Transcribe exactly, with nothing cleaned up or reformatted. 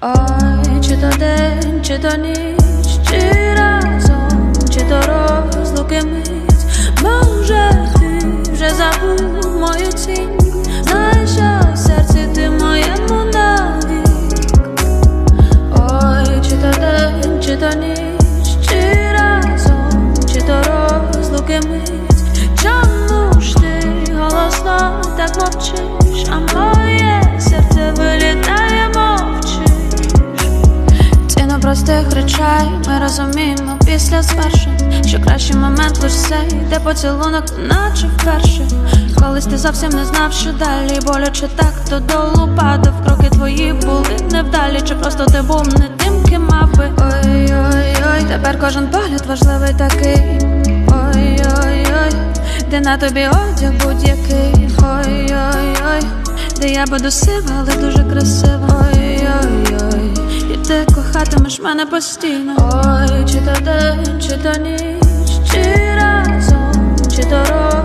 Ой, чи то день, чи то ніч, чи разом, чи то розлуки мить. Може ти вже забув мою тінь, знаєш, що в серці ти моєму навік. Ой, чи то день, чи то ніч, чи разом, чи то розлуки мить. Чому ж ти голосно так мовчиш, а моє серце вилітає, мовчиш. Ціну простих речей ми розуміємо після звершень, що кращий момент лиш цей, де поцілунок наче вперше. Колись ти зовсім не знав, що далі, боляче так додолу падав. Кроки твої були невдалі, чи просто ти був не тим, ким мав би. Ой-ой-ой, тепер кожен погляд важливий такий. Ой-ой-ой, де на тобі одяг будь-який. Ой-ой-ой, де я буду сива, але дуже красива. Ой-ой-ой, і ти кохатимеш мене постійно. Ой, чи то день, чи то ніч, чи разом, чи то рок.